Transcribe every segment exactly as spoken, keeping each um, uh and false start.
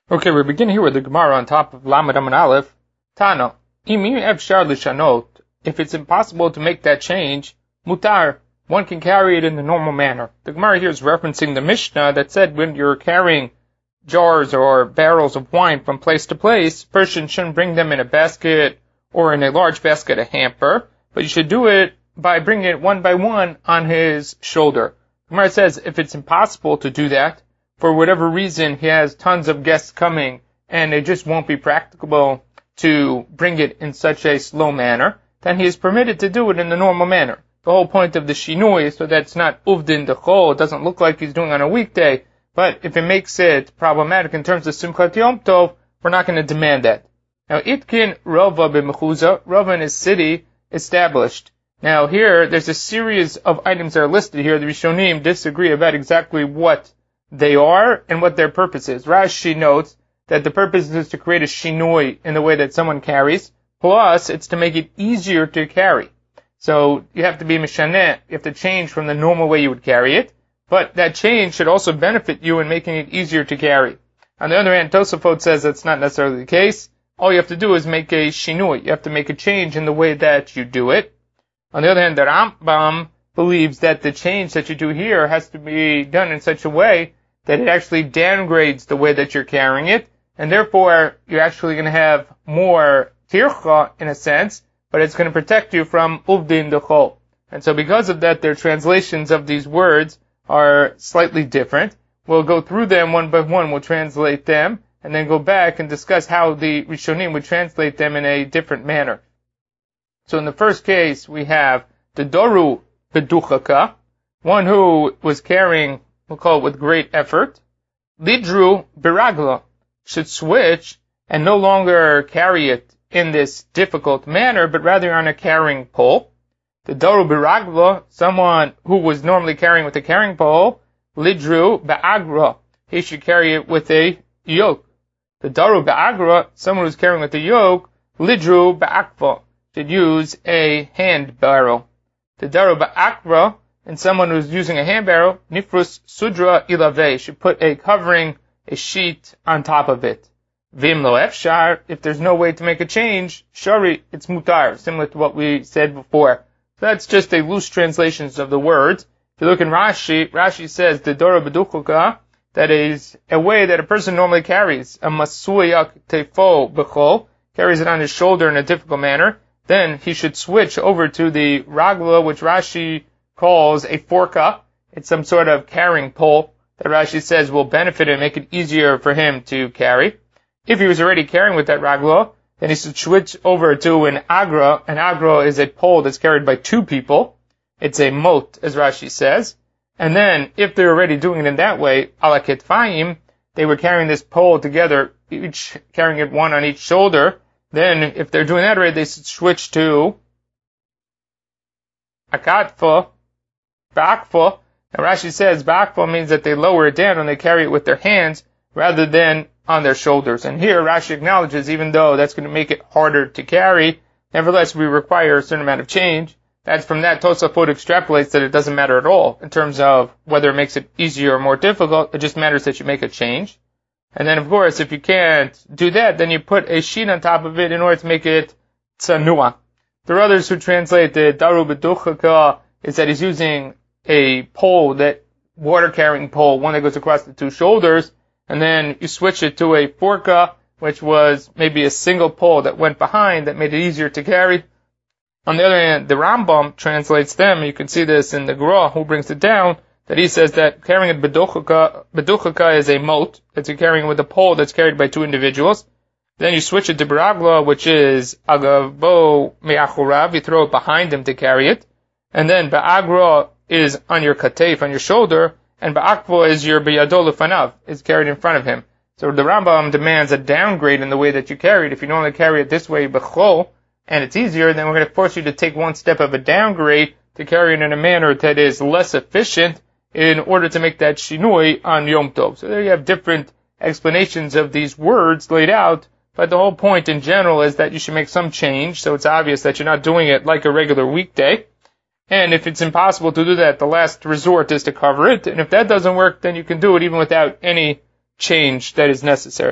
Okay, we begin here with the Gemara on top of Lamed Amud Aleph. Tana, imi efshar lishanot. If it's impossible to make that change, mutar, one can carry it in the normal manner. The Gemara here is referencing the Mishnah that said when you're carrying jars or barrels of wine from place to place, a person shouldn't bring them in a basket or in a large basket, a hamper, but you should do it by bringing it one by one on his shoulder. The Gemara says if it's impossible to do that, for whatever reason, he has tons of guests coming, and it just won't be practicable to bring it in such a slow manner, then he is permitted to do it in the normal manner. The whole point of the shinui is so that it's not uvdin dechol, it doesn't look like he's doing on a weekday, but if it makes it problematic in terms of Simchat Yom Tov, we're not going to demand that. Now, Itkin Rava b'Mechuza, Rava in his city, established. Now here, there's a series of items that are listed here. The Rishonim disagree about exactly what they are and what their purpose is. Rashi notes that the purpose is to create a shinui in the way that someone carries, plus it's to make it easier to carry. So you have to be mishaneh, you have to change from the normal way you would carry it, but that change should also benefit you in making it easier to carry. On the other hand, Tosafot says that's not necessarily the case. All you have to do is make a shinui. You have to make a change in the way that you do it. On the other hand, the Rambam believes that the change that you do here has to be done in such a way that it actually downgrades the way that you're carrying it, and therefore you're actually going to have more tircha in a sense, but it's going to protect you from uvdin dechol. And so because of that, their translations of these words are slightly different. We'll go through them one by one, we'll translate them, and then go back and discuss how the Rishonim would translate them in a different manner. So in the first case, we have the doru beduchaka, one who was carrying, we'll call it with great effort. Lidru biragla, should switch and no longer carry it in this difficult manner, but rather on a carrying pole. The doru biragla, someone who was normally carrying with a carrying pole, lidru ba'agra, he should carry it with a yoke. The daru ba'agra, someone who's carrying with a yoke, lidru ba'akva, should use a hand barrel. The daru ba'akra, and someone who's using a hand barrel, nifrus sudra ilave, should put a covering, a sheet on top of it. Vim lo efshar, if there's no way to make a change, shari, it's mutar, similar to what we said before. So that's just a loose translation of the words. If you look in Rashi, Rashi says the dora beduchuka, that is a way that a person normally carries, a masuyak tefo bechol, carries it on his shoulder in a difficult manner, then he should switch over to the ragla, which Rashi calls a forka. It's some sort of carrying pole that Rashi says will benefit and make it easier for him to carry. If he was already carrying with that ragla, then he should switch over to an agra. An agra is a pole that's carried by two people. It's a mot, as Rashi says. And then, if they're already doing it in that way, ala ketfayim, they were carrying this pole together, each carrying it one on each shoulder. Then, if they're doing that already, they should switch to akatfa, ba'akfa. Now Rashi says ba'akfa means that they lower it down and they carry it with their hands rather than on their shoulders. And here Rashi acknowledges, even though that's going to make it harder to carry, nevertheless we require a certain amount of change. That's from that Tosafot extrapolates that it doesn't matter at all in terms of whether it makes it easier or more difficult. It just matters that you make a change. And then of course, if you can't do that, then you put a sheet on top of it in order to make it tsanua. There are others who translate the daru beduchaka is that he's using a pole, that water carrying pole, one that goes across the two shoulders, and then you switch it to a forka, which was maybe a single pole that went behind that made it easier to carry. On the other hand, the Rambam translates them, you can see this in the Gra, who brings it down, that he says that carrying a beduchaka, beduchaka is a mot, that you're carrying with a pole that's carried by two individuals. Then you switch it to baragla, which is agavo me'achurav, you throw it behind him to carry it. And then ba'agra is on your katef, on your shoulder, and ba'akva is your biyado lefanav, is carried in front of him. So the Rambam demands a downgrade in the way that you carry it. If you normally carry it this way, b'chol, and it's easier, then we're going to force you to take one step of a downgrade to carry it in a manner that is less efficient in order to make that shinui on Yom Tov. So there you have different explanations of these words laid out, but the whole point in general is that you should make some change, so it's obvious that you're not doing it like a regular weekday. And if it's impossible to do that, the last resort is to cover it, and if that doesn't work, then you can do it even without any change that is necessary.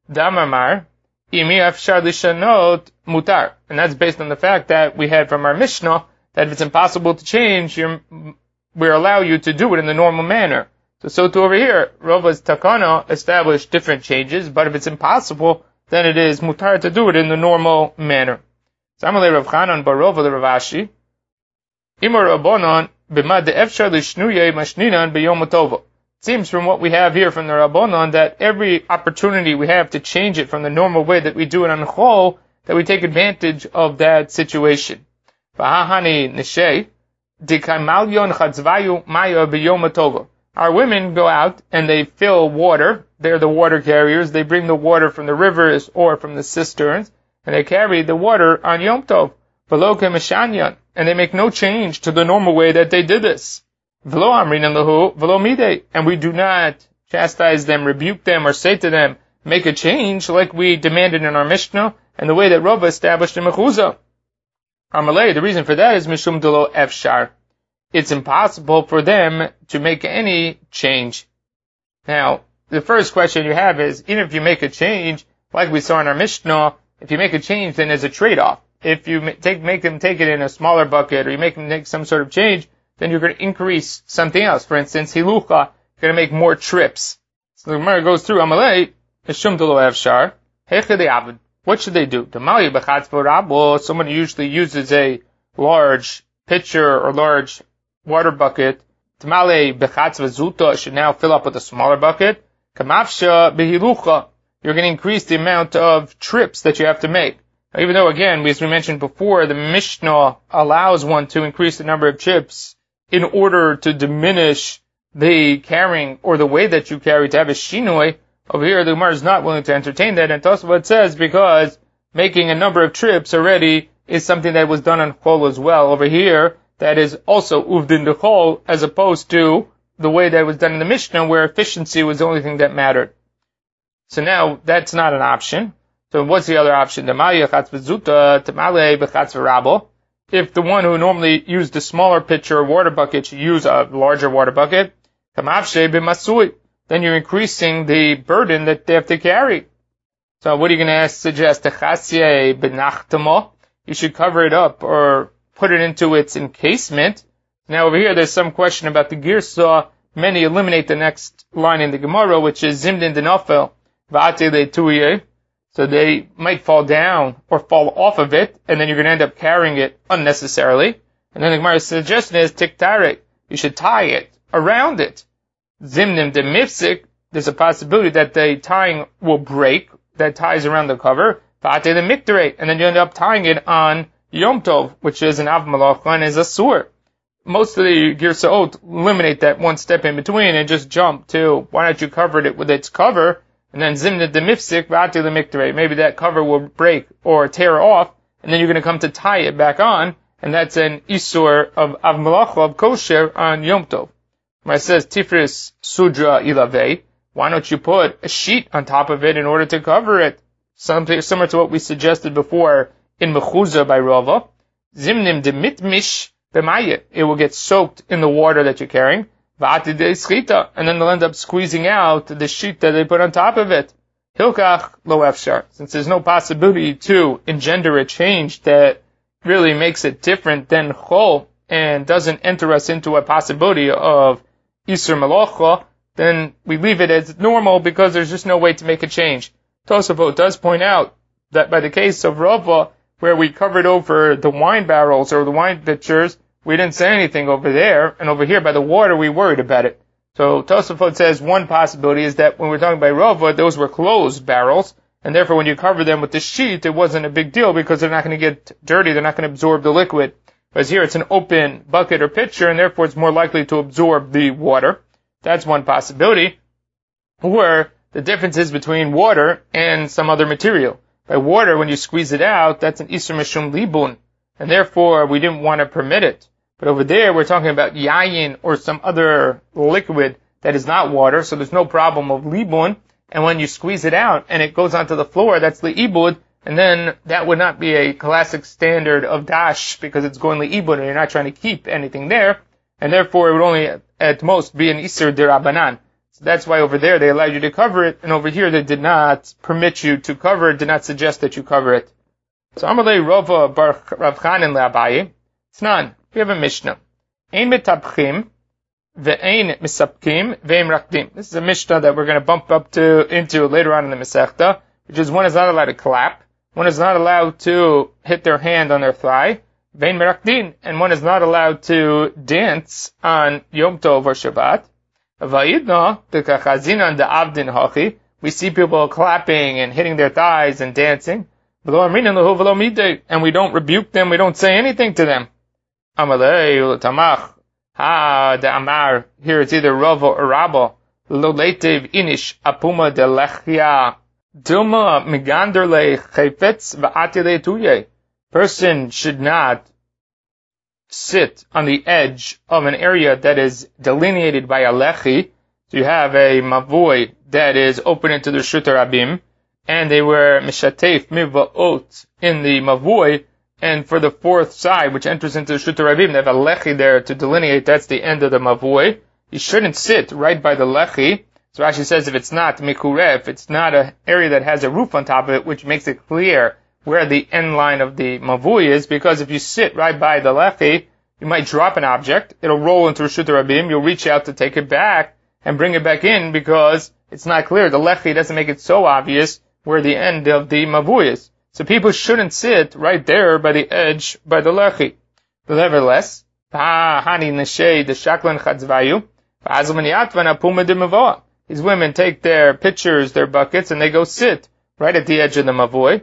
Damamar, imi afshar lishanot mutar. And that's based on the fact that we had from our Mishnah that if it's impossible to change, you're, we allow you to do it in the normal manner. So, so to over here, Rava's takana established different changes, but if it's impossible, then it is mutar to do it in the normal manner. Samalei Rav Chanan bar Rava the Rav Ashi, Imar Rabbanon b'mad de'efshar lishnuye mashninan b'yom tova. It seems from what we have here from the Rabbanon that every opportunity we have to change it from the normal way that we do it on Chol, that we take advantage of that situation. V'hahani neshei dikamalyon chatzvayu maya b'yom tova. Our women go out and they fill water. They're the water carriers. They bring the water from the rivers or from the cisterns, and they carry the water on Yom Tov. V'lo kemishanyan, and they make no change to the normal way that they did this. V'lo amrinan lahu v'lo midei, and we do not chastise them, rebuke them, or say to them, make a change like we demanded in our Mishnah and the way that Rava established in Mechuzah. Amalei, the reason for that is mishum delo efshar. It's impossible for them to make any change. Now, the first question you have is, even if you make a change, like we saw in our Mishnah, if you make a change, then there's a trade-off. If you take, make them take it in a smaller bucket, or you make them make some sort of change, then you're going to increase something else. For instance, hilucha, you're going to make more trips. So the Gemara goes through, Amalei, Eshum Delo Efshar, Hechede Aved. What should they do? Tamali Bechatz Vorabo, someone usually uses a large pitcher or large water bucket. Tamale Bechatz Vazuta should now fill up with a smaller bucket. Kamafsha Behilucha, you're going to increase the amount of trips that you have to make. Now, even though, again, as we mentioned before, the Mishnah allows one to increase the number of trips in order to diminish the carrying or the way that you carry to have a shinoi. Over here, the Gemara is not willing to entertain that, and Tosafot says because making a number of trips already is something that was done on Chol as well. Over here, that is also uvdin de Chol, as opposed to the way that it was done in the Mishnah, where efficiency was the only thing that mattered. So now, that's not an option. So what's the other option? If the one who normally used a smaller pitcher or water bucket should use a larger water bucket, then you're increasing the burden that they have to carry. So what are you going to suggest? You should cover it up or put it into its encasement. Now over here there's some question about the Girsa. Many eliminate the next line in the Gemara, which is Zimdin Denofel Va'ate Le'tuye. So they might fall down or fall off of it, and then you're going to end up carrying it unnecessarily. And then the Gemara's suggestion is Tiktarek. You should tie it around it. Zimnim de mifsik, there's a possibility that the tying will break, that ties around the cover. Va'ate the miktarei, and then you end up tying it on Yom Tov, which is an Av Malacha and is a sur. Most of the Girsaot eliminate that one step in between and just jump to, why don't you cover it with its cover, and then Zimnim de mifsik, va'ate the miktarei. Maybe that cover will break or tear off, and then you're going to come to tie it back on, and that's an Isur of Av Malacha, of kosher, on Yom Tov. Where it says Tifris Sudra Ilave, why don't you put a sheet on top of it in order to cover it? Something similar to what we suggested before in Mechuzah by Rava. Zimnim de mitmish b'mayit. It will get soaked in the water that you're carrying. Va'ati de schita. And then they'll end up squeezing out the sheet that they put on top of it. Hilkach lo efshar. Since there's no possibility to engender a change that really makes it different than chol and doesn't enter us into a possibility of Isur Malacha, then we leave it as normal because there's just no way to make a change. Tosafot does point out that by the case of Rava, where we covered over the wine barrels or the wine pitchers, we didn't say anything over there, and over here by the water we worried about it. So Tosafot says one possibility is that when we're talking about Rava, those were closed barrels, and therefore when you cover them with the sheet, it wasn't a big deal because they're not going to get dirty, they're not going to absorb the liquid. Whereas here it's an open bucket or pitcher, and therefore it's more likely to absorb the water. That's one possibility. Or the difference is between water and some other material. By water, when you squeeze it out, that's an Isur Mishum Libun, and therefore we didn't want to permit it. But over there, we're talking about yayin or some other liquid that is not water, so there's no problem of Libun. And when you squeeze it out and it goes onto the floor, that's the Ibud. And then that would not be a classic standard of dash because it's going li'ibud and you're not trying to keep anything there. And therefore it would only at most be an Isur Dirabanan. So that's why over there they allowed you to cover it, and over here they did not permit you to cover it, did not suggest that you cover it. So Amalei Rova Bar Rav Chanan le'Abaye. It's none. We have a Mishnah. Ein metapchim ve'ein misapkim ve'im rakdim. This is a Mishnah that we're going to bump up to into later on in the Masechta, which is one is not allowed to clap, one is not allowed to hit their hand on their thigh, ve'in merakdin, and one is not allowed to dance on Yom Tov or Shabbat. Va'idna dekachazina de'avdin hachi. We see people clapping and hitting their thighs and dancing. And we don't rebuke them, we don't say anything to them. Amalei tamach. Ha de amar. Here it's either Rav or Rabba. Lo leitiv inish apuma de lechia. Dilma migander le chayfetz va'ati le tuye. Person should not sit on the edge of an area that is delineated by a lechi. So you have a mavoi that is open into the Shut Rabim, and they were mishatef miva'ot in the mavoi, and for the fourth side, which enters into the Shut Rabim, they have a lechi there to delineate that's the end of the mavoi. You shouldn't sit right by the lechi. So Rashi says if it's not mikureh, if it's not an area that has a roof on top of it, which makes it clear where the end line of the mavui is, because if you sit right by the lechi, you might drop an object, it'll roll into Reshut Rabim, you'll reach out to take it back and bring it back in because it's not clear. The lechi doesn't make it so obvious where the end of the mavui is. So people shouldn't sit right there by the edge, by the lechi. Nevertheless, these women take their pitchers, their buckets, and they go sit right at the edge of the mavui.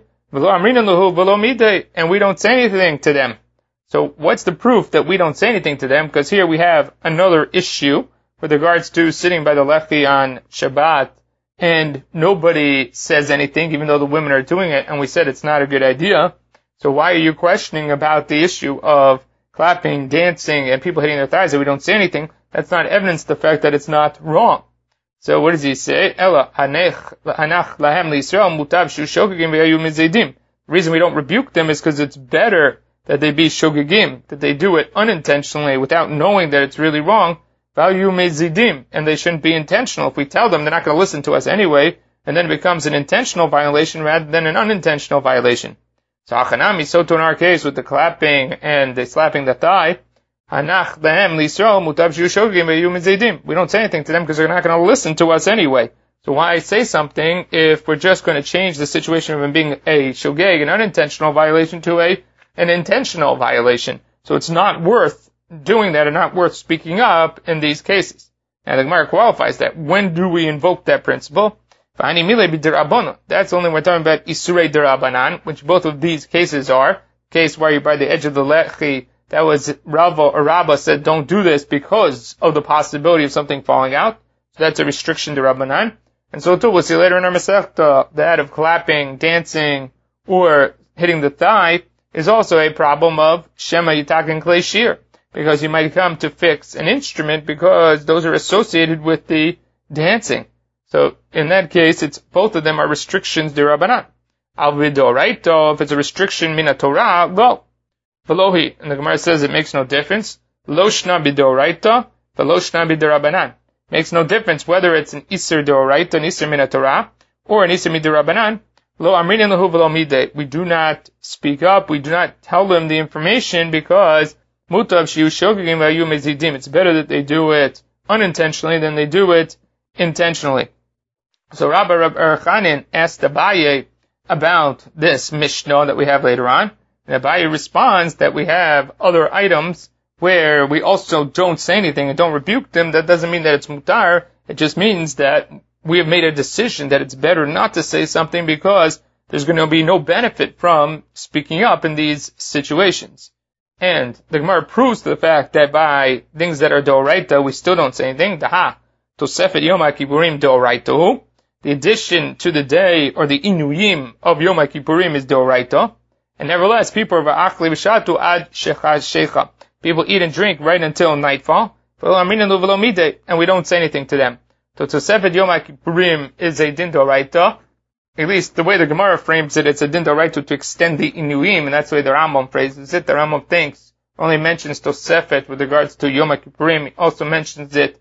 And we don't say anything to them. So what's the proof that we don't say anything to them? Because here we have another issue with regards to sitting by the lechi on Shabbat, and nobody says anything, even though the women are doing it, and we said it's not a good idea. So why are you questioning about the issue of clapping, dancing, and people hitting their thighs, and we don't say anything? That's not evidence of the fact that it's not wrong. So what does he say? Ella hanech hanach lahem liYisrael mutav shu shogegim v'yayu mizedim. The reason we don't rebuke them is because it's better that they be shogegim, that they do it unintentionally without knowing that it's really wrong, v'yayu mizedim, and they shouldn't be intentional. If we tell them, they're not going to listen to us anyway, and then it becomes an intentional violation rather than an unintentional violation. So Hachanami, so to in our case with the clapping and the slapping the thigh, Hanach lehem liYisrael mutav shu shogegim v'yayu mizedim. We don't say anything to them because they're not going to listen to us anyway. So why say something if we're just going to change the situation from being a shogeg, an unintentional violation, to a an intentional violation? So it's not worth doing that and not worth speaking up in these cases. And the Gemara qualifies that. When do we invoke that principle? That's only when we're talking about Isurei Derabanan, which both of these cases are. Case where you're by the edge of the lechi, that was Rava or Rabba said don't do this because of the possibility of something falling out. So that's a restriction to Rabbanan. And so too, we'll see later in our Masechta, that of clapping, dancing, or hitting the thigh is also a problem of Shema Yitakin Klei Shir, because you might come to fix an instrument because those are associated with the dancing. So in that case, it's both of them are restrictions de Rabbanan. Al Vidoraito, if it's a restriction mina Torah, well, Velohi, and the Gemara says it makes no difference. Lo shna bidoraita, velo shna biderabanan. Makes no difference whether it's an Isser Deoraita, an Isser Mina Torah, or an Isser Midirabanan. Lo amrinin lahu v'lo midei. We do not speak up, we do not tell them the information because mutav shiyu shogegim v'ayu mezidim. It's better that they do it unintentionally than they do it intentionally. So Rabbi Rab Erchanin asked Abaye about this Mishnah that we have later on. And Abaye responds that we have other items where we also don't say anything and don't rebuke them. That doesn't mean that it's mutar. It just means that we have made a decision that it's better not to say something because there's going to be no benefit from speaking up in these situations. And the Gemara proves to the fact that by things that are doraita, we still don't say anything. Daha, Tosefet Yom HaKippurim doraita. The addition to the day or the inuyim of Yom HaKippurim is doraita. And nevertheless, people are va'achli v'shatu ad shecha shecha. People eat and drink right until nightfall, and we don't say anything to them. So Tosefet Yom HaKippurim is a din d'oraita. At least the way the Gemara frames it, it's a din d'oraita to extend the inuim, and that's the way the Rambam phrases it. The Rambam thinks, only mentions Tosefet with regards to Yom HaKippurim. He also mentions it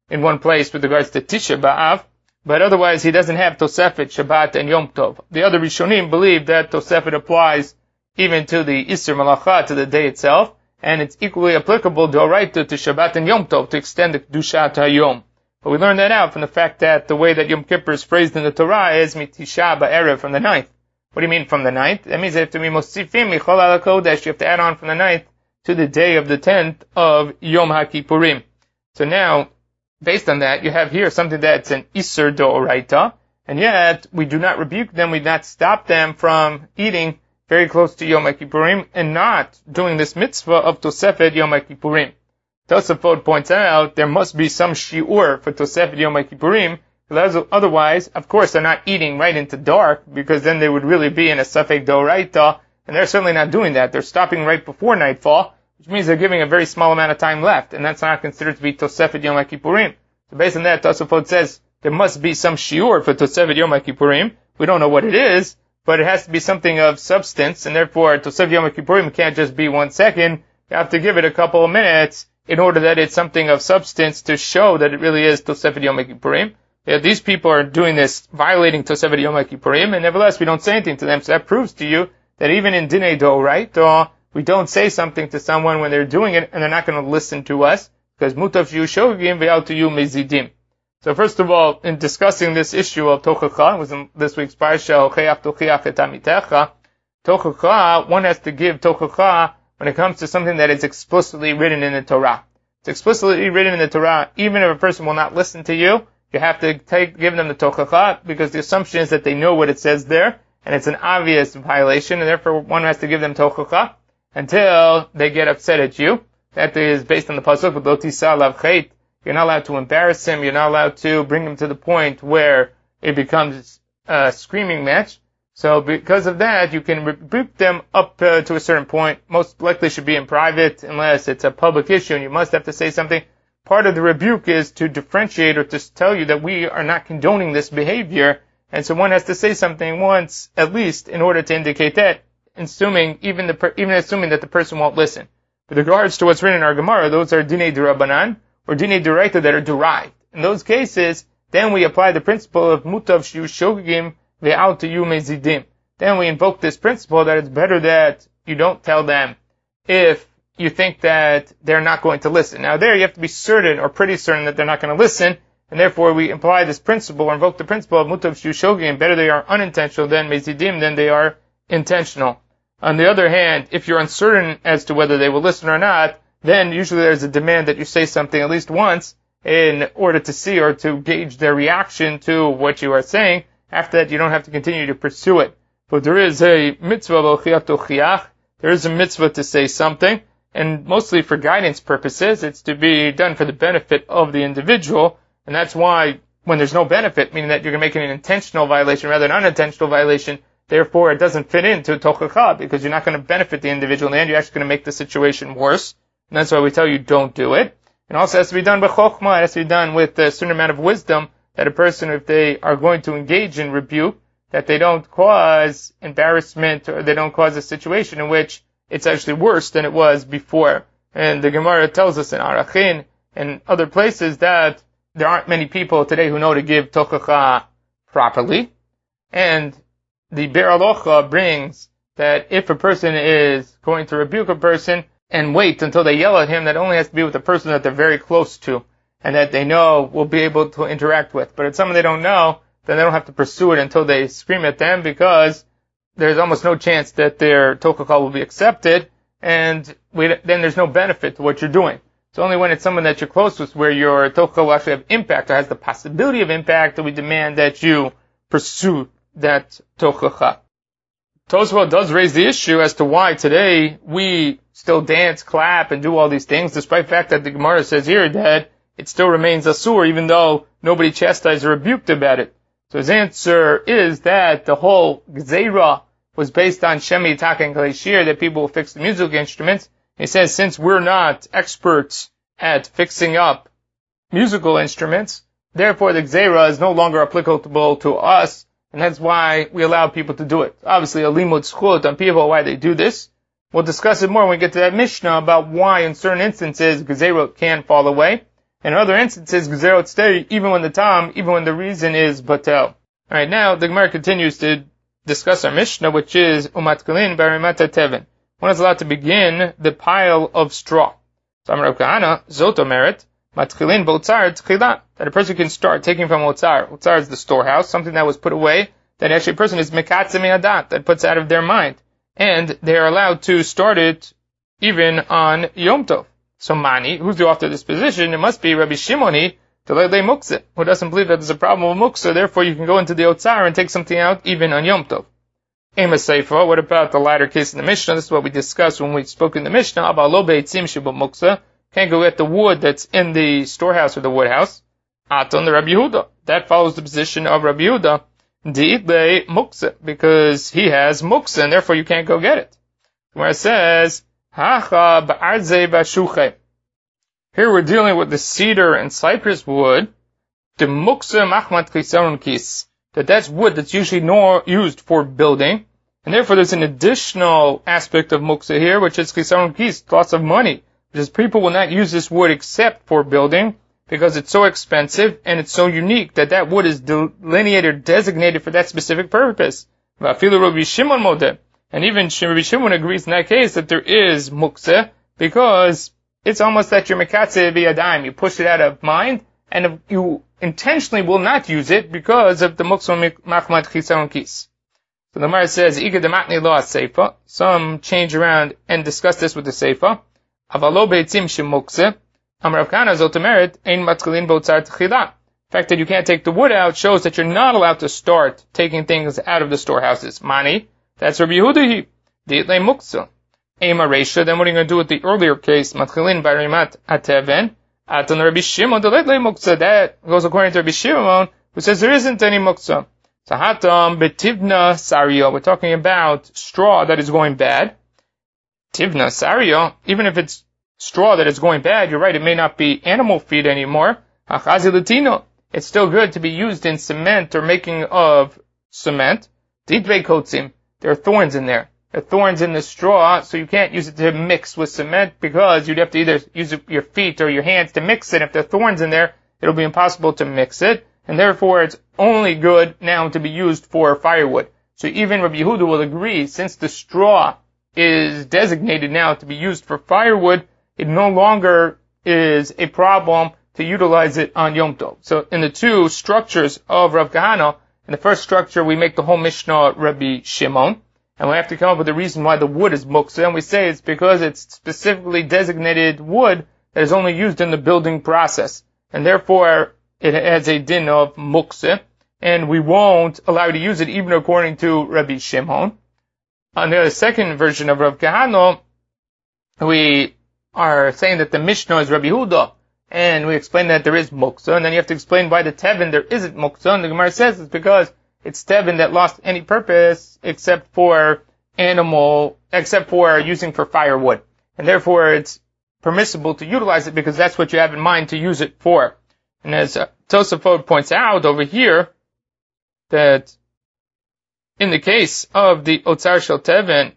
in one place with regards to Tisha B'Av, but otherwise he doesn't have Tosefet, Shabbat, and Yom Tov. The other Rishonim believe that Tosefet applies even to the Isser Malacha, to the day itself, and it's equally applicable d'oraita to Shabbat and Yom Tov to extend the Kedushat HaYom. But we learned that out from the fact that the way that Yom Kippur is phrased in the Torah is Mitisha B'Erev, from the ninth. What do you mean from the ninth? That means they have to be Mosifim Michol Ala Kodesh. You have to add on from the ninth to the day of the tenth of Yom HaKippurim. So now, based on that, you have here something that's an Isser d'oraita, and yet we do not rebuke them, we do not stop them from eating very close to Yom HaKippurim and not doing this mitzvah of Tosefet Yom HaKippurim. Tosafot points out there must be some shiur for Tosefet Yom HaKippurim, because otherwise, of course, they're not eating right into dark, because then they would really be in a Safek d'oraita, and they're certainly not doing that. They're stopping right before nightfall, which means they're giving a very small amount of time left, and that's not considered to be Tosefet Yom HaKippurim. So based on that, Tosafot says there must be some shiur for Tosefet Yom HaKippurim. We don't know what it is, but it has to be something of substance, and therefore Tosefet Yom HaKippurim can't just be one second. You have to give it a couple of minutes in order that it's something of substance to show that it really is Tosefet Yom HaKippurim. Yeah, these people are doing this, violating Tosefet Yom HaKippurim, and nevertheless we don't say anything to them, so that proves to you that even in Dinei D'Oraita, we don't say something to someone when they're doing it, and they're not going to listen to us, because Mutav Shiyu Shogim Ve'al to you Mezidim. So first of all, in discussing this issue of Tochacha, it was in this week's Parsha, Ocheach Tochiach Et Amitecha, Tochacha, one has to give Tochacha when it comes to something that is explicitly written in the Torah. It's explicitly written in the Torah, even if a person will not listen to you, you have to take, give them the Tochacha, because the assumption is that they know what it says there, and it's an obvious violation, and therefore one has to give them Tochacha until they get upset at you. That is based on the pasuk of Lo Tisa Lav Chet. You're not allowed to embarrass him. You're not allowed to bring him to the point where it becomes a screaming match. So because of that, you can rebuke them up uh, to a certain point. Most likely should be in private unless it's a public issue and you must have to say something. Part of the rebuke is to differentiate or to tell you that we are not condoning this behavior. And so one has to say something once at least in order to indicate that, assuming, even, the, even assuming that the person won't listen. With regards to what's written in our Gemara, those are Dinei D'Rabbanan or Dinei D'Oraita that are derived. In those cases, then we apply the principle of Mutav Shiyu Shogim Ve'al to you Mezidim. Then we invoke this principle that it's better that you don't tell them if you think that they're not going to listen. Now there you have to be certain or pretty certain that they're not going to listen, and therefore we apply this principle or invoke the principle of Mutav Shiyu Shogim. Better they are unintentional than Mezidim than they are intentional. On the other hand, if you're uncertain as to whether they will listen or not, then usually there's a demand that you say something at least once in order to see or to gauge their reaction to what you are saying. After that, you don't have to continue to pursue it. But there is a mitzvah of Ochiach Tochiach. There is a mitzvah to say something, and mostly for guidance purposes. It's to be done for the benefit of the individual, and that's why when there's no benefit, meaning that you're making an intentional violation rather than an unintentional violation, therefore it doesn't fit into Tochacha, because you're not going to benefit the individual. In the end, you're actually going to make the situation worse. And that's why we tell you don't do it. And also it has to be done with chokhmah. It has to be done with a certain amount of wisdom that a person, if they are going to engage in rebuke, that they don't cause embarrassment or they don't cause a situation in which it's actually worse than it was before. And the Gemara tells us in Arachin and other places that there aren't many people today who know to give Tochacha properly. And the Be'er Halacha brings that if a person is going to rebuke a person and wait until they yell at him, that only has to be with a person that they're very close to and that they know will be able to interact with. But if it's someone they don't know, then they don't have to pursue it until they scream at them, because there's almost no chance that their Tochacha will be accepted, and we, then there's no benefit to what you're doing. It's only when it's someone that you're close with where your Tochacha will actually have impact or has the possibility of impact that we demand that you pursue that Tochacha. Tosfot does raise the issue as to why today we still dance, clap, and do all these things, despite the fact that the Gemara says here that it still remains asur, even though nobody chastised or rebuked about it. So his answer is that the whole Gzeira was based on Shemi, Taka, and Kalei, that people will fix the musical instruments. He says, since we're not experts at fixing up musical instruments, therefore the Gzeira is no longer applicable to us, and that's why we allow people to do it. Obviously, a limud zchut on people, why they do this. We'll discuss it more when we get to that Mishnah about why in certain instances Gzeira can fall away. In other instances, Gezerot stay even when the tam, even when the reason is batel. Alright, now the Gemara continues to discuss our Mishnah, which is Umatkalin Barimata Tevin. One is allowed to begin the pile of straw. So Amar Rav Kahana, Zoto merit, Matkalin Botzar Tchila, that a person can start taking from Otzar. Otzar is the storehouse, something that was put away, that actually a person is Mekatze Me'adat, that puts out of their mind. And they are allowed to start it even on Yom Tov. So Mani, who's the author of this position? It must be Rabbi Shimoni, Delele Mukse, who doesn't believe that there's a problem with Mukse, therefore you can go into the Otzar and take something out even on Yom Tov. Ema Seifa, what about the latter case in the Mishnah? This is what we discussed when we spoke in the Mishnah about Lo Beitzim Sheba Mukse. Can't go get the wood that's in the storehouse or the wood house. Aton the Rabbi Yehuda. That follows the position of Rabbi Yehuda. Di'idle Mukse, because he has Mukse, and therefore you can't go get it. Where it says, Hacha ba'arze ba'shuche. Here we're dealing with the cedar and cypress wood. The Mukse machmat kisaron kis. That that's wood that's usually nor used for building. And therefore there's an additional aspect of Mukse here, which is kisaron kis, lots of money. Because people will not use this wood except for building, because it's so expensive and it's so unique that that wood is delineated, designated for that specific purpose. Va'afilu Rabbi Shimon modeh. And even Rabbi Shimon agrees in that case that there is mukse, because it's almost that you're mekatze b'yadayim. You push it out of mind, and you intentionally will not use it because of the mukse machmat chisaron kis. So the Gemara says, Iga dematni lo seifa. Some change around and discuss this with the seifa. Avalo beitzim shemukse. Amar Rav Kahana zotameret ein matkalin botzar tchila. The fact that you can't take the wood out shows that you're not allowed to start taking things out of the storehouses. Mani. That's Rabbi Yehuda. Di'le muksa. Ema reisha. Then what are you going to do with the earlier case? Matchalin barimat ateven. Atan Rabbi Shimon. Di'le muksa. That goes according to Rabbi Shimon, who says there isn't any muksa. Sahatam betivna sario. We're talking about straw that is going bad. Tivna sario. Even if it's straw that is going bad, you're right, it may not be animal feed anymore. Hachazi latino. It's still good to be used in cement or making of cement. Didve kotzim. There are thorns in there. There are thorns in the straw, so you can't use it to mix with cement because you'd have to either use your feet or your hands to mix it. If there are thorns in there, it'll be impossible to mix it, and therefore it's only good now to be used for firewood. So even Rabbi Yehuda will agree, since the straw is designated now to be used for firewood, it no longer is a problem to utilize it on Yom Tov. So in the two structures of Rav Kahana, in the first structure, we make the whole Mishnah Rabbi Shimon, and we have to come up with a reason why the wood is mukse, and we say it's because it's specifically designated wood that is only used in the building process, and therefore it has a din of mukse, and we won't allow you to use it even according to Rabbi Shimon. On the second version of Rav Kahana, we are saying that the Mishnah is Rabbi Yehuda, and we explain that there is muksa, and then you have to explain why the tevin there isn't muksa, and the Gemara says it's because it's tevin that lost any purpose except for animal, except for using for firewood, and therefore it's permissible to utilize it because that's what you have in mind to use it for. And as uh, Tosafot points out over here, that in the case of the otzar shel tevin,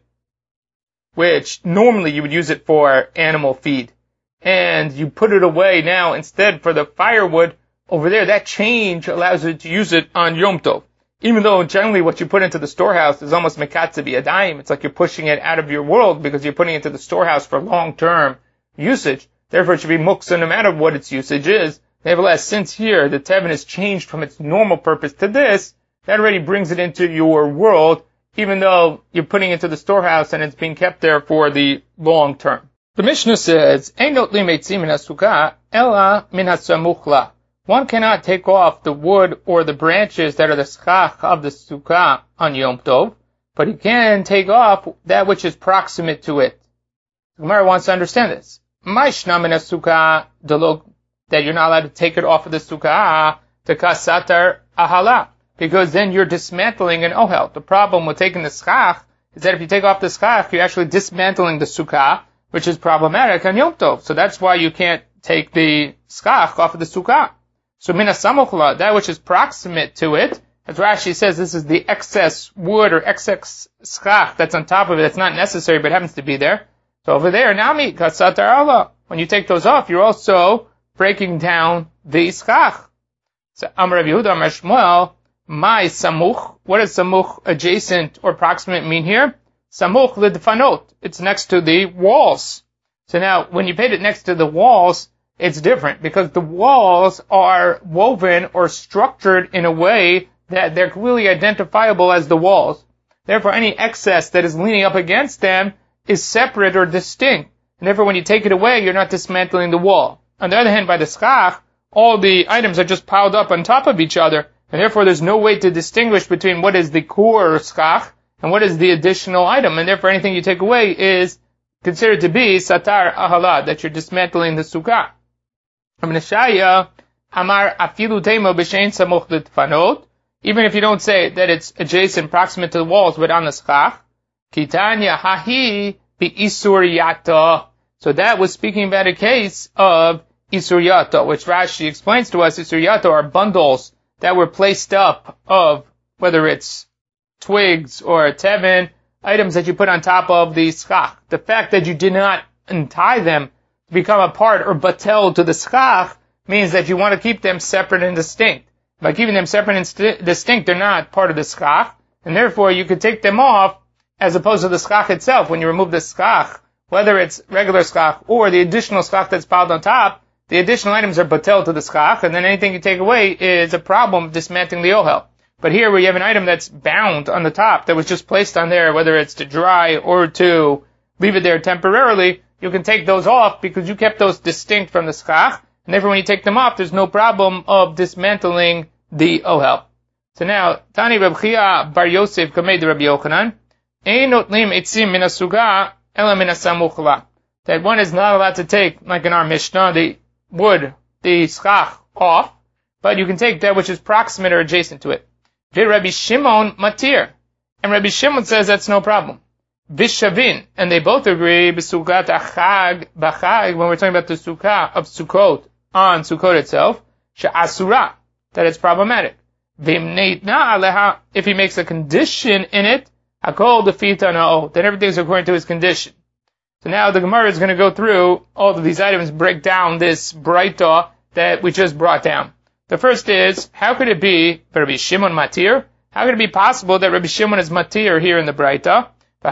which normally you would use it for animal feed, and you put it away now instead for the firewood, over there, that change allows you to use it on Yom Tov. Even though generally what you put into the storehouse is almost mekatze b'yadayim, it's like you're pushing it out of your world because you're putting it into the storehouse for long-term usage. Therefore, it should be muksa no matter what its usage is. Nevertheless, since here the tevin has changed from its normal purpose to this, that already brings it into your world, even though you're putting it into the storehouse and it's being kept there for the long term. The Mishnah says, "Einot li meitzim min hasukah ela min hasamuchla." One cannot take off the wood or the branches that are the schach of the sukkah on Yom Tov, but he can take off that which is proximate to it. The Gemara wants to understand this. Ma'ishna min hasukah delog, that you're not allowed to take it off of the sukkah to kasatar ahala, because then you're dismantling an ohel. The problem with taking the schach is that if you take off the schach, you're actually dismantling the sukkah, which is problematic on Yom Tov. So that's why you can't take the schach off of the sukkah. So min hasamuchla, that which is proximate to it, as Rashi says, this is the excess wood or excess schach that's on top of it. That's not necessary, but happens to be there. So over there, nami kasatar Allah. When you take those off, you're also breaking down the schach. So Amar Rabbi Yehuda, Amar Shmuel, my samuch. What does samuch, adjacent or proximate, mean here? Samuch lidfanot. It's next to the walls. So now, when you paint it next to the walls, it's different because the walls are woven or structured in a way that they're clearly identifiable as the walls. Therefore, any excess that is leaning up against them is separate or distinct. And therefore, when you take it away, you're not dismantling the wall. On the other hand, by the schach, all the items are just piled up on top of each other. And therefore, there's no way to distinguish between what is the core schach and what is the additional item. And therefore, anything you take away is considered to be satar ahala, that you're dismantling the sukkah. Amar afilu teimo b'shein samuch l'tfanot. Even if you don't say that it's adjacent, proximate to the walls, but on the schach. Kitanya hahi bi isuriyata. So that was speaking about a case of isuriyata, which Rashi explains to us. Isuriyata are bundles that were placed up of, whether it's twigs or tevin, items that you put on top of the schach. The fact that you did not untie them to become a part or batel to the schach means that you want to keep them separate and distinct. By keeping them separate and st- distinct, they're not part of the schach, and therefore you could take them off as opposed to the schach itself. When you remove the schach, whether it's regular schach or the additional schach that's piled on top, the additional items are batel to the schach, and then anything you take away is a problem dismantling the ohel. But here, where you have an item that's bound on the top, that was just placed on there, whether it's to dry or to leave it there temporarily, you can take those off because you kept those distinct from the schach, and therefore when you take them off, there's no problem of dismantling the ohel. So now, Tani Reb Chia Bar Yosef Kamei de Rabbi Yochanan, Ein notlim etzim min hasuga ela min hasamuch la. That one is not allowed to take, like in our Mishnah, the wood, the schach, off, but you can take that which is proximate or adjacent to it. Ve Rabbi Shimon matir. And Rabbi Shimon says that's no problem. Vishavin. And they both agree, b'sukat achag, b'chag, when we're talking about the sukkah of Sukkot, on Sukkot itself, she'asura, that it's problematic. If he makes a condition in it, hakol defita na'o, then everything's according to his condition. So now the Gemara is going to go through all of these items, break down this braita that we just brought down. The first is, how could it be Rabbi Shimon matir? How could it be possible that Rabbi Shimon is matir here in the braita?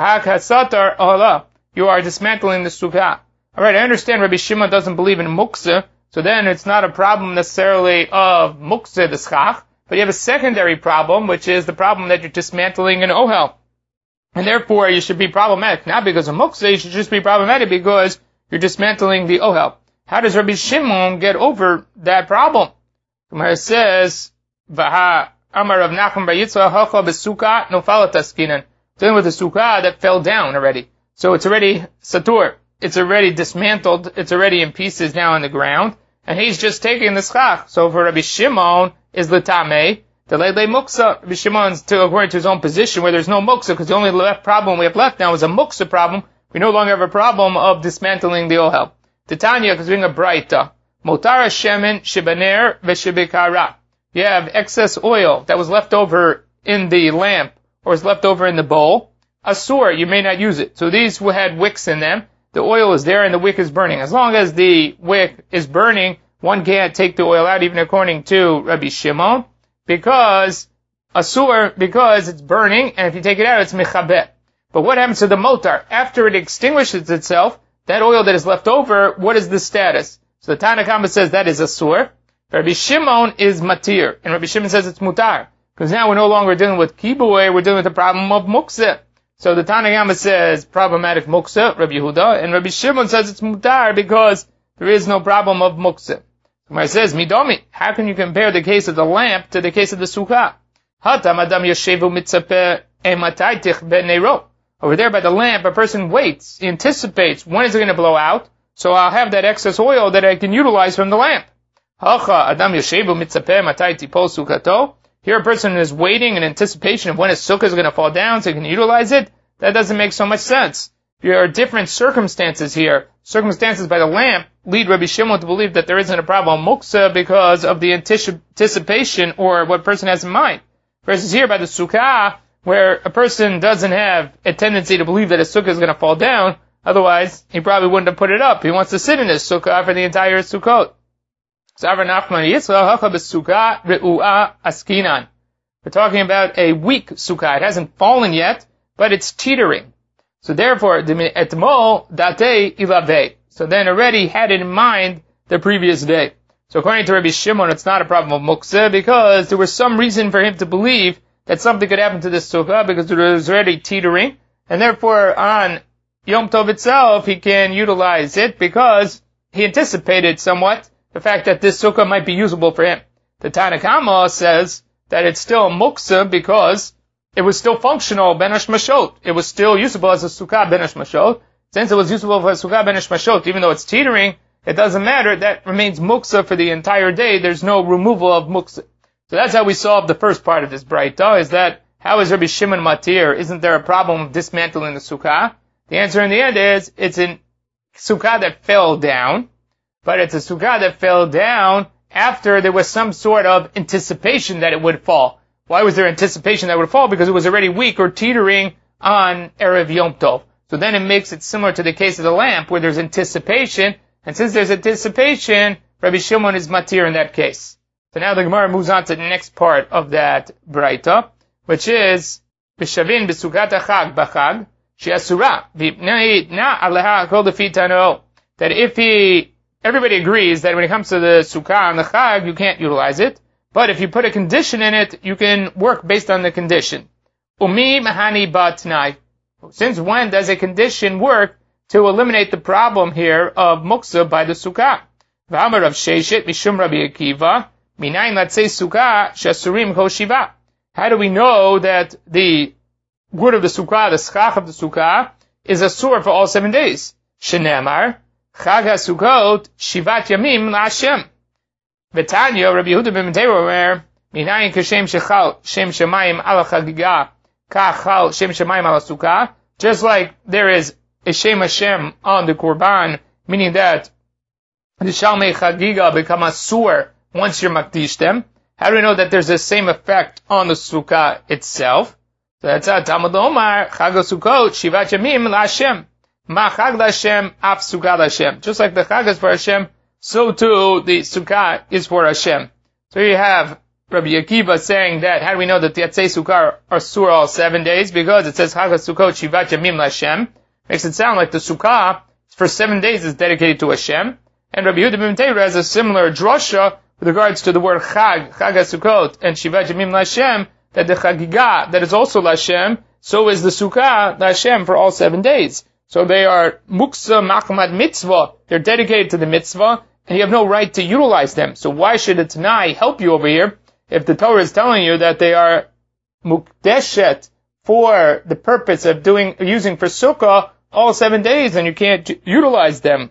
You are dismantling the sukkah. Alright, I understand Rabbi Shimon doesn't believe in muktzah, so then it's not a problem necessarily of muktzah, the schach, but you have a secondary problem, which is the problem that you're dismantling an ohel. And therefore, you should be problematic. Not because of muktzah, you should just be problematic because you're dismantling the ohel. How does Rabbi Shimon get over that problem? Gemara says, Vaha Amar Rav Nachman bar Yitzchak hacha b'sukkah nofalat askinan. Dealing with the sukkah that fell down already. So it's already satur. It's already dismantled. It's already in pieces now on the ground. And he's just taking the schach. So for Rabbi Shimon is l'tamei. The leilei muksa. Rabbi Shimon's to, according to his own position where there's no muksa, because the only left problem we have left now is a muksa problem. We no longer have a problem of dismantling the ohel. Titania, because we're doing a braita. Motara shemen shibaner v'shibikara. You have excess oil that was left over in the lamp or is left over in the bowl. Asur, you may not use it. So these had wicks in them. The oil is there and the wick is burning. As long as the wick is burning, one can't take the oil out, even according to Rabbi Shimon, because asur, because it's burning, and if you take it out, it's mechabet. But what happens to the motar? After it extinguishes itself, that oil that is left over, what is the status? So the Tanna Kama says that is asur. Rabbi Shimon is matir, and Rabbi Shimon says it's mutar. Because now we're no longer dealing with kibueh, we're dealing with the problem of muktzah. So the Tanna Kama says problematic muktzah, Rabbi Yehuda, and Rabbi Shimon says it's mutar because there is no problem of muktzah. Gemara says, Midomi, how can you compare the case of the lamp to the case of the sukkah? Hatam adam yoshevu mitzapeh emataytich ben neiro. Over there by the lamp, a person waits, he anticipates, when is it going to blow out? So I'll have that excess oil that I can utilize from the lamp. Hacha adam yoshevu mitzapeh matay tipol sukkato. Here a person is waiting in anticipation of when his sukkah is going to fall down so he can utilize it. That doesn't make so much sense. There are different circumstances here. Circumstances by the lamp lead Rabbi Shimon to believe that there isn't a problem muktzah because of the anticipation or what a person has in mind. Versus here by the sukkah, where a person doesn't have a tendency to believe that his sukkah is going to fall down. Otherwise, he probably wouldn't have put it up. He wants to sit in his sukkah for the entire sukkot. We're talking about a weak sukkah. It hasn't fallen yet, but it's teetering. So therefore, etmol date ilave. So then already had it in mind the previous day. So according to Rabbi Shimon, it's not a problem of muktzah because there was some reason for him to believe that something could happen to this sukkah because it was already teetering, and therefore on Yom Tov itself he can utilize it because he anticipated somewhat the fact that this sukkah might be usable for him. The Tanna Kama says that it's still muktzah because it was still functional ben hashmashot. It was still usable as a sukkah ben hashmashot. Since it was usable for a sukkah ben hashmashot, even though it's teetering, it doesn't matter. That remains muktzah for the entire day. There's no removal of muktzah. So that's how we solve the first part of this braita, is that how is Rabbi Shimon matir? Isn't there a problem of dismantling the sukkah? The answer in the end is it's a sukkah that fell down, but it's a sukkah that fell down after there was some sort of anticipation that it would fall. Why was there anticipation that it would fall? Because it was already weak or teetering on Erev Yom Tov. So then it makes it similar to the case of the lamp where there's anticipation, and since there's anticipation, Rabbi Shimon is matir in that case. So now the Gemara moves on to the next part of that braita, which is B'shavin b'sukat hachag b'chag she'asura v'ipnei na aleha kol defi tano. That if he, everybody agrees that when it comes to the sukkah and the chag, you can't utilize it, but if you put a condition in it, you can work based on the condition. Umi mahani batnai. Since when does a condition work to eliminate the problem here of muktzah by the sukkah? V'amar Rav Sheshet mishum Rabbi Akiva. How do we know that the wood of the sukkah, the schach of the sukkah, is asur for all seven days? Shenemar, Chag HaSukkot, Shivat Yamim LaHashem. V'tanya, Rabbi Yehuda ben Matei Omer, Minayin kashem shechal, Shem Shemayim ala Chagiga, Kachal Shem Shemayim ala Sukkah. Just like there is a Shem Hashem on the Korban, meaning that the Shalmei Chagiga become asur once you're makdish them. How do we know that there's the same effect on the sukkah itself? So that's how Talmud Omar, Chag HaSukkot, Shivat Yamim LaHashem. Ma Chag LaHashem, Af Sukkah LaHashem. Just like the Chag is for Hashem, so too the sukkah is for Hashem. So you have Rabbi Akiva saying that, how do we know that the Yatzei Sukkah are sur all seven days? Because it says Chag HaSukkot, Shivat Yamim LaHashem. Makes it sound like the sukkah for seven days is dedicated to Hashem. And Rabbi Yehuda ben Matei has a similar drasha with regards to the word Chag, Chag HaSukkot, and Shivat Yamim LaHashem, that the Chagiga, that is also LaHashem, so is the Sukkah LaHashem for all seven days. So they are Muksa Machmad Mitzvah, they're dedicated to the Mitzvah, and you have no right to utilize them. So why should a Tanai help you over here, if the Torah is telling you that they are Mukdeshet for the purpose of doing, using for Sukkah all seven days, and you can't utilize them?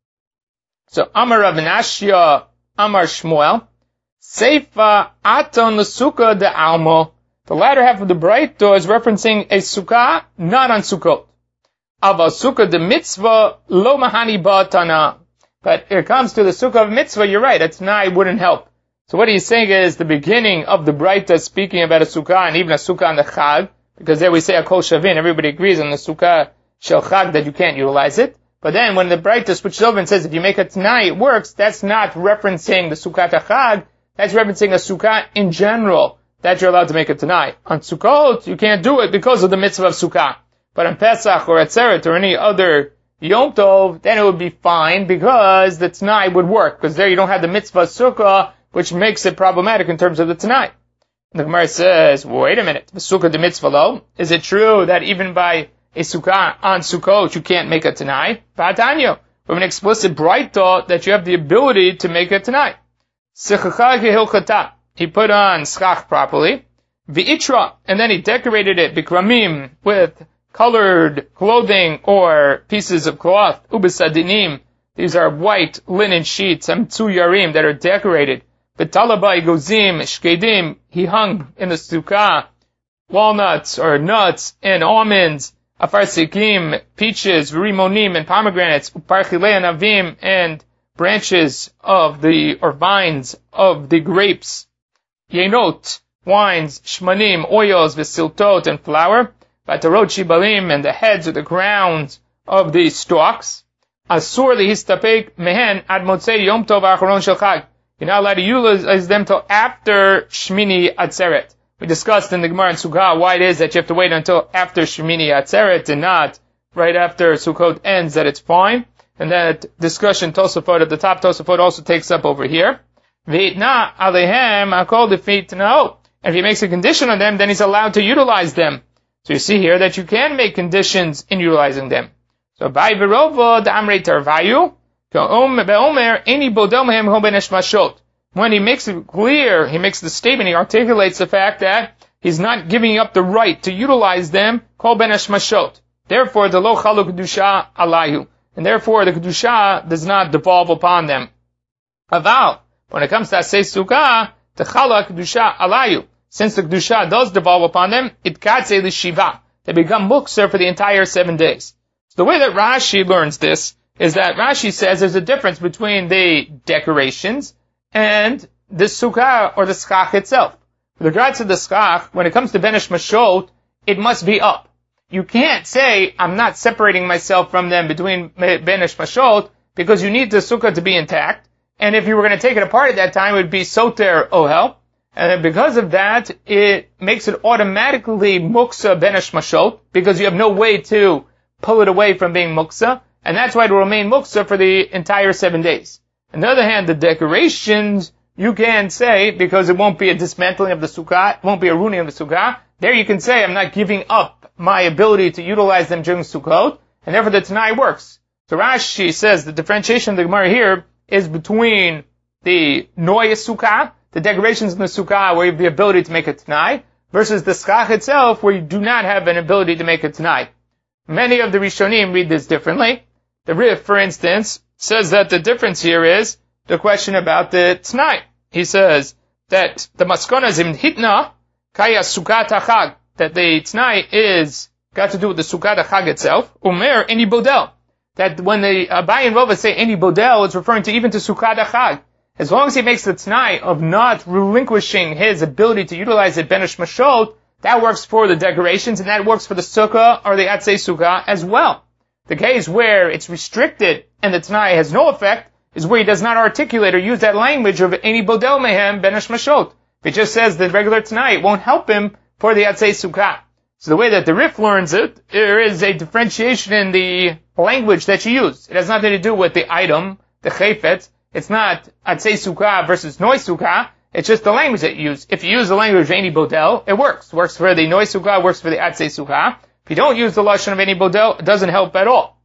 So Amar Rav Menashia, Amar Shmuel, Seifa Aton L'Sukkah de Almo. The latter half of the Braita is referencing a Sukkah not on Sukkot. Ava Sukkah de Mitzvah Lo Mahani Ba'atana. But when it comes to the Sukkah of Mitzvah, you're right, a Tanai wouldn't help. So what he's saying is the beginning of the Braita speaking about a Sukkah and even a Sukkah on the Chag, because there we say a Kol Shavin, everybody agrees on the Sukkah Shel Chag that you can't utilize it. But then when the Braita switches over and says if you make a Tanai it works, that's not referencing the Sukkah Chag, that's referencing a Sukkah in general, that you're allowed to make a Tanai. On Sukkot, you can't do it because of the mitzvah of Sukkah. But on Pesach or Atzeret or any other Yom Tov, then it would be fine because the Tanai would work, because there you don't have the mitzvah of Sukkah, which makes it problematic in terms of the Tanai. And the Gemara says, wait a minute, the Sukkah de mitzvah lo? Is it true that even by a Sukkah on Sukkot you can't make a Tanai? V'atanyo, we have an explicit Braita that you have the ability to make a Tanai. He put on schach properly, v'itra, and then he decorated it bikramim, with colored clothing or pieces of cloth, ubesadinim, these are white linen sheets, amtsu yarim, that are decorated, v'talaba igozim, shkedim, he hung in the sukkah walnuts or nuts and almonds, afarsikim, peaches, rimonim, and pomegranates, uparchilei anavim, and branches of the, or vines of the grapes, yenot, wines, shmanim, oils, vesiltot, and flour, vatarot shibalim, and the heads or the crowns of the stalks, asur lihistapek mehen ad motzei yom tov acharon shel chag. You're not allowed to utilize them till after Shmini Atzeret. We discussed in the Gemara in Sukkah why it is that you have to wait until after Shmini Atzeret and not right after Sukkot ends that it's fine. And that discussion Tosafot at the top, Tosafot also takes up over here. V'itna alehem akol defitnao. And if he makes a condition on them, then he's allowed to utilize them. So you see here that you can make conditions in utilizing them. So by Verova the Amrei Tarvayu, when he makes it clear, he makes the statement, he articulates the fact that he's not giving up the right to utilize them, kol ben hashmashot. Therefore, the lo chalu kedusha alayhu. And therefore, the kedusha does not devolve upon them. Aval, when it comes to asay sukkah, the chala kedusha alayhu. Since the kedusha does devolve upon them, it katzeh l'shiva. They become mukser for the entire seven days. So the way that Rashi learns this is that Rashi says there's a difference between the decorations and the sukkah or the schach itself. With regards to the schach, when it comes to ben hashmashot, it must be up. You can't say, I'm not separating myself from them between ben hashmashot, because you need the sukkah to be intact. And if you were going to take it apart at that time, it would be soter ohel. And because of that, it makes it automatically muksa ben hashmashot, because you have no way to pull it away from being muksa. And that's why it will remain muksa for the entire seven days. On the other hand, the decorations, you can say, because it won't be a dismantling of the sukkah, it won't be a ruining of the sukkah, there you can say, I'm not giving up my ability to utilize them during Sukkot, and therefore the Tanai works. So Rashi says the differentiation of the Gemara here is between the Noya Sukkah, the decorations in the Sukkah where you have the ability to make a Tanai, versus the Schach itself where you do not have an ability to make a Tanai. Many of the Rishonim read this differently. The Rif, for instance, says that the difference here is the question about the T'nai. He says that the Maskona Zim Hitna Kaya Sukkah Chag, that the T'nai is got to do with the Sukkah Chag itself. Umer Any Bodel. That when the Abai and Rava say Any Bodel, it's referring to even to Sukkah Chag. As long as he makes the T'nai of not relinquishing his ability to utilize it ben hashmashot, that works for the decorations and that works for the Sukkah or the Atzei Sukkah as well. The case where it's restricted and the Tanai has no effect is where he does not articulate or use that language of any bodel mehem ben hashmashot. If it just says the regular Tanai, it won't help him for the Atzei Sukkah. So the way that the Rif learns it, there is a differentiation in the language that you use. It has nothing to do with the item, the chayfet. It's not Atzei Sukkah versus Noi Sukkah. It's just the language that you use. If you use the language of any bodel, it works. It works for the Noi Sukkah, it works for the Atzei Sukkah. If you don't use the lashon of any bodel, it doesn't help at all.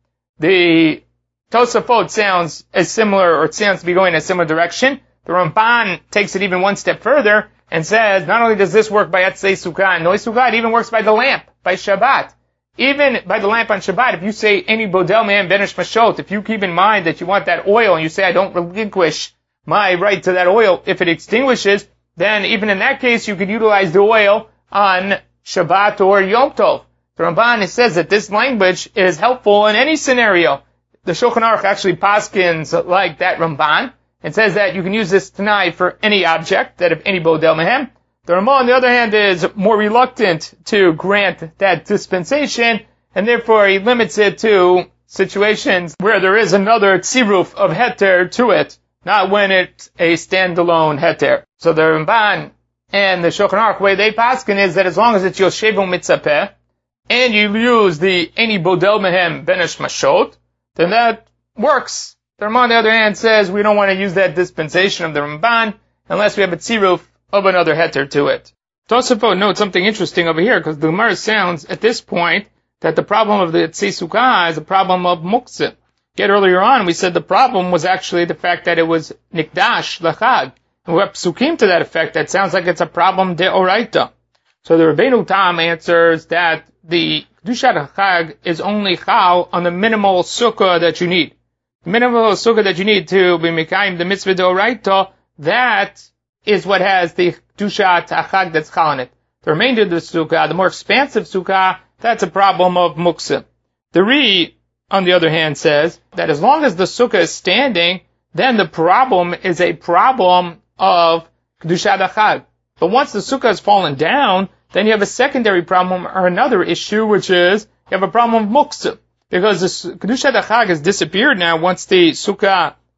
The Tosafot sounds as similar, or it sounds to be going in a similar direction. The Ramban takes it even one step further and says, not only does this work by Atzei Sukkah and Noi Sukkah, it even works by the lamp, by Shabbat. Even by the lamp on Shabbat, if you say any bodel mehem ben hashmashot, if you keep in mind that you want that oil and you say, I don't relinquish my right to that oil, if it extinguishes, then even in that case, you could utilize the oil on Shabbat or Yom Tov. The Ramban says that this language is helpful in any scenario. The Shulchan Aruch actually paskins like that Ramban. It says that you can use this Tanai for any object, that if any bodel mehem. The Ramah, on the other hand, is more reluctant to grant that dispensation, and therefore he limits it to situations where there is another tziruf of heter to it, not when it's a standalone heter. So the Ramban and the Shulchan Aruch, way they paskin is that as long as it's Yoshevu Mitzapeh, and you use the any bodel mehem ben hashmashot, then that works. The Ramah, on the other hand, says we don't want to use that dispensation of the Ramban unless we have a tziruf of another heter to it. Tosafot notes something interesting over here, because the Gemara sounds at this point that the problem of the Atzei Sukkah is a problem of muktzah. Yet earlier on we said the problem was actually the fact that it was nikdash lachag. And we have psukim to that effect that sounds like it's a problem deoraita. So the Rabbeinu Tam answers that the Kedushat HaChag is only chal on the minimal sukkah that you need. The minimal sukkah that you need to be mekayim the mitzvah deoraita, that is what has the Kedushat HaChag that's chal on it. The remainder of the sukkah, the more expansive sukkah, that's a problem of muktzah. The Ri, on the other hand, says that as long as the sukkah is standing, then the problem is a problem of Kedushat HaChag. But once the sukkah has fallen down, then you have a secondary problem or another issue, which is you have a problem of muktzah. Because the Kedushat HaChag has disappeared now once the sukkah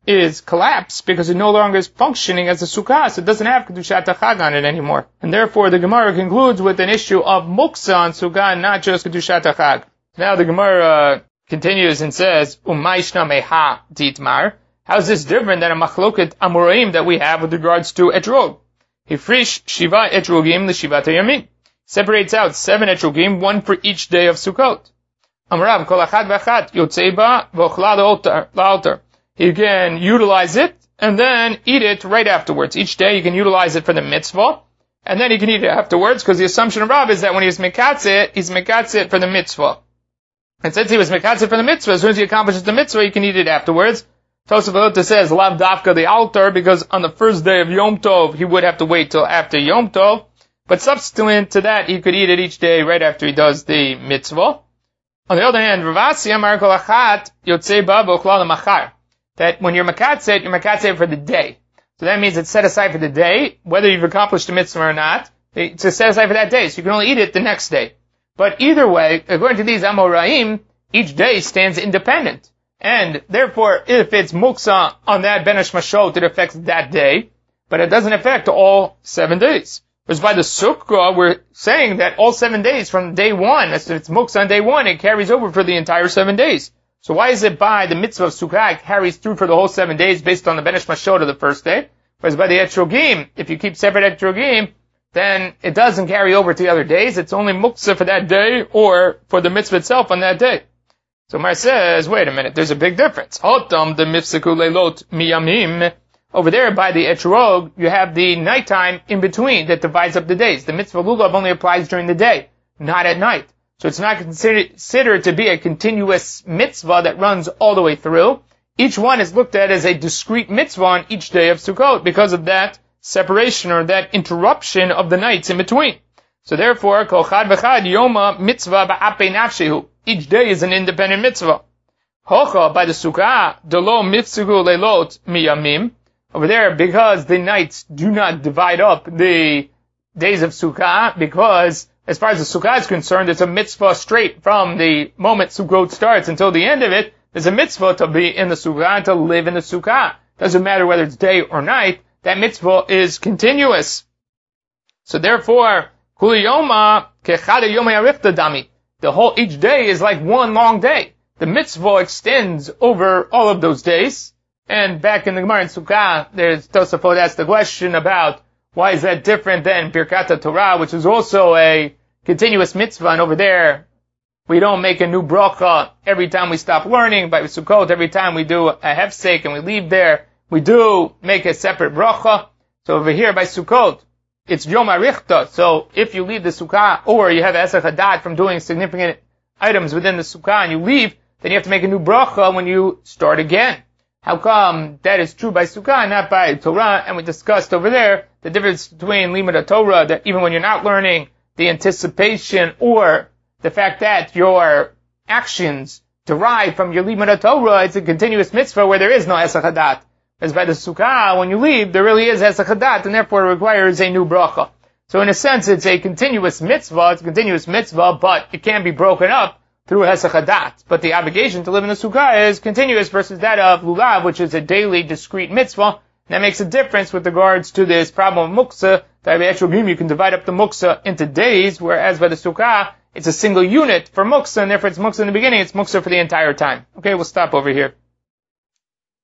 is collapsed because it no longer is functioning as a sukkah, so it doesn't have kedushat hachag on it anymore. And therefore the Gemara concludes with an issue of muksa on sukkah, not just kedushat hachag. Now the Gemara continues and says, Umayshna meha ditmar. How is this different than a machloket amoraim that we have with regards to etrog? Hifrish shiva etrogim l'shivat yamin. Separates out seven etrogim, one for each day of Sukkot. Amrav kol achad v'achad yotzei ba v'ochla la'altar. You can utilize it and then eat it right afterwards. Each day you can utilize it for the mitzvah, and then you can eat it afterwards, because the assumption of Rav is that when he's mekatzeh, he's mekatzeh for the mitzvah. And since he was mekatzeh for the mitzvah, as soon as he accomplishes the mitzvah, you can eat it afterwards. Tosafot says, Lav Dafka the altar, because on the first day of Yom Tov, he would have to wait till after Yom Tov. But subsequent to that, he could eat it each day right after he does the mitzvah. On the other hand, Ravasi Amar Kol Achat Yotzei Ba V'Ochla L'Machar. That when you're mekatzeh, you're mekatzeh for the day. So that means it's set aside for the day, whether you've accomplished the mitzvah or not. It's set aside for that day, so you can only eat it the next day. But either way, according to these Amoraim, each day stands independent. And therefore, if it's muksa on that Ben Hashmashot, it affects that day, but it doesn't affect all seven days. Whereas by the Sukkah, we're saying that all seven days from day one, as if it's muksa on day one, it carries over for the entire seven days. So why is it by the mitzvah of Sukkah, it carries through for the whole seven days based on the Ben Hashmashot of the first day? Whereas by the Etrogim, if you keep separate Etrogim, then it doesn't carry over to the other days. It's only muksa for that day or for the mitzvah itself on that day. So Mar says, wait a minute, there's a big difference. Hotam the mifseku leilot miyamim. Over there by the Etrog, you have the nighttime in between that divides up the days. The mitzvah lulav only applies during the day, not at night. So it's not considered to be a continuous mitzvah that runs all the way through. Each one is looked at as a discrete mitzvah on each day of Sukkot because of that separation or that interruption of the nights in between. So therefore, kol chad v'chad yoma mitzvah ba'apei nafshehu. Each day is an independent mitzvah. Hocha, by the Sukkah, delo mifsegu leilot miyamim. Over there, because the nights do not divide up the days of Sukkah, because as far as the Sukkah is concerned, it's a mitzvah straight from the moment Sukkot starts until the end of it. There's a mitzvah to be in the Sukkah and to live in the Sukkah. Doesn't matter whether it's day or night. That mitzvah is continuous. So therefore, kuli yoma kechada yoma yarichta dami. The whole, each day is like one long day. The mitzvah extends over all of those days. And back in the Gemara in Sukkah, there's Tosafot asked the question about why is that different than Birkat Torah, which is also a continuous mitzvah, and over there, we don't make a new bracha every time we stop learning. By Sukkot, every time we do a hefsek and we leave there, we do make a separate bracha. So over here by Sukkot, it's Yom HaRichta. So if you leave the Sukkah, or you have Esach Hadat from doing significant items within the Sukkah and you leave, then you have to make a new bracha when you start again. How come that is true by Sukkah and not by Torah? And we discussed over there the difference between Limud Torah, that even when you're not learning, the anticipation or the fact that your actions derive from your Limud Torah, it's a continuous mitzvah where there is no Esach Hadat. As by the Sukkah, when you leave, there really is Esach Hadat, and therefore it requires a new bracha. So in a sense, it's a continuous mitzvah, it's a continuous mitzvah, but it can be broken up through Hesach Hadat. But the obligation to live in the Sukkah is continuous versus that of Lulav, which is a daily discrete mitzvah. And that makes a difference with regards to this problem of Muksa. That by Etrogim, you can divide up the Muksa into days, whereas by the Sukkah, it's a single unit for Muksa, and therefore it's Muksa in the beginning, it's Muksa for the entire time. Okay, we'll stop over here.